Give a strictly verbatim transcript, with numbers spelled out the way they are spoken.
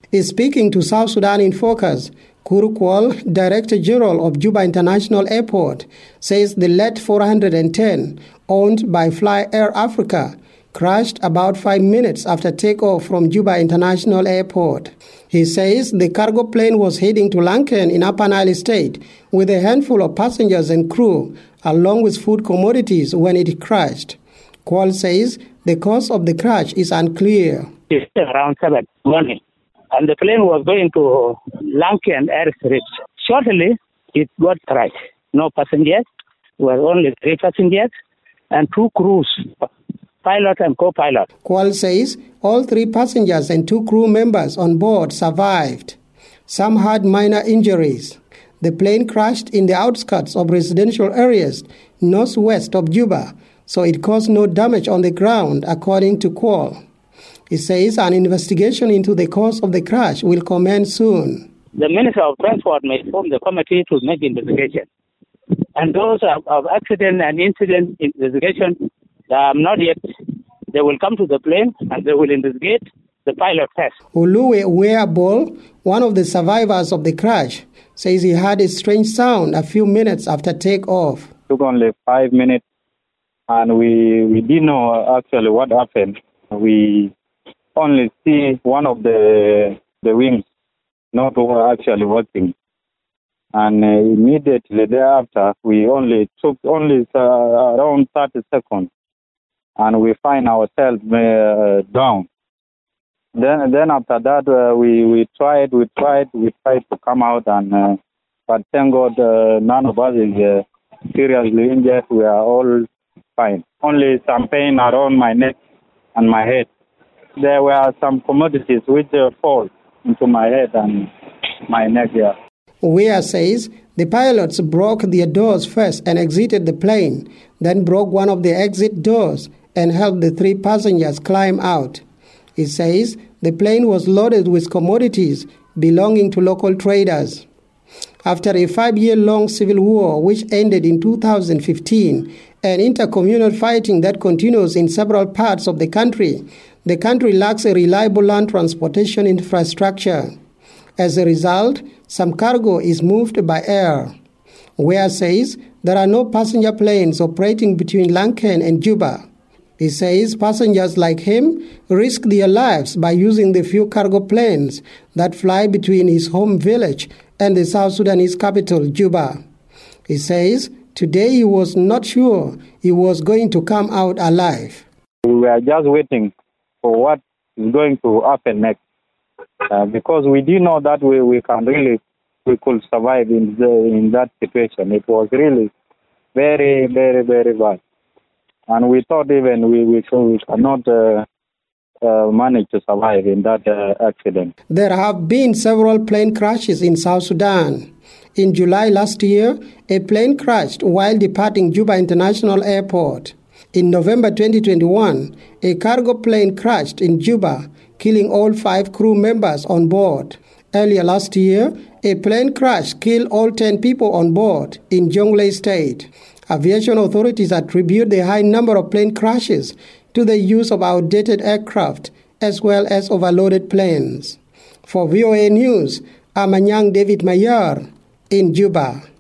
Speaking to South Sudan in Focus, Kuru Kual, Director General of Juba International Airport, says the L E T four ten, owned by Fly Air Africa, crashed about five minutes after takeoff from Juba International Airport. He says the cargo plane was heading to Lankan in Upper Nile State with a handful of passengers and crew, along with food commodities, when it crashed. Kual says the cause of the crash is unclear. It's around seven morning, and the plane was going to Lankan airstrip. Shortly, it got crashed. No passengers, were only three passengers and two crews, pilot and co-pilot. Kual says all three passengers and two crew members on board survived. Some had minor injuries. The plane crashed in the outskirts of residential areas northwest of Juba, so it caused no damage on the ground, according to Kual. He says an investigation into the cause of the crash will commence soon. The Minister of Transport may form the committee to make investigation. And those of, of accident and incident investigation, um, not yet, they will come to the plane and they will investigate the pilot test. Oluwe Weabol, one of the survivors of the crash, says he heard a strange sound a few minutes after takeoff. It took only five minutes and we, we didn't know actually what happened. We only see one of the the wings not actually working. And uh, immediately thereafter, we only took only uh, around thirty seconds, and we find ourselves uh, down. Then, then after that, uh, we we tried, we tried, we tried to come out, and uh, but thank God, uh, none of us is uh, seriously injured. We are all fine. Only some pain around my neck and my head. There were some commodities which uh, fall into my head and my neck here. Weah says the pilots broke their doors first and exited the plane, then broke one of the exit doors and helped the three passengers climb out. He says the plane was loaded with commodities belonging to local traders. After a five-year-long civil war which ended in two thousand fifteen and intercommunal fighting that continues in several parts of the country, the country lacks a reliable land transportation infrastructure. As a result, some cargo is moved by air. Weah says there are no passenger planes operating between Lankan and Juba. He says passengers like him risk their lives by using the few cargo planes that fly between his home village and the South Sudanese capital, Juba. He says today he was not sure he was going to come out alive. We were just waiting for what is going to happen next. Uh, because we didn't know that we, we can really, we could survive in the, in that situation. It was really very, very, very bad. And we thought even we, we, we cannot uh, uh, manage to survive in that uh, accident. There have been several plane crashes in South Sudan. In July last year, a plane crashed while departing Juba International Airport. In November twenty twenty-one, a cargo plane crashed in Juba, killing all five crew members on board. Earlier last year, a plane crash killed all ten people on board in Jonglei State. Aviation authorities attribute the high number of plane crashes to the use of outdated aircraft as well as overloaded planes. For V O A News, I'm Anyang David Mayar in Juba.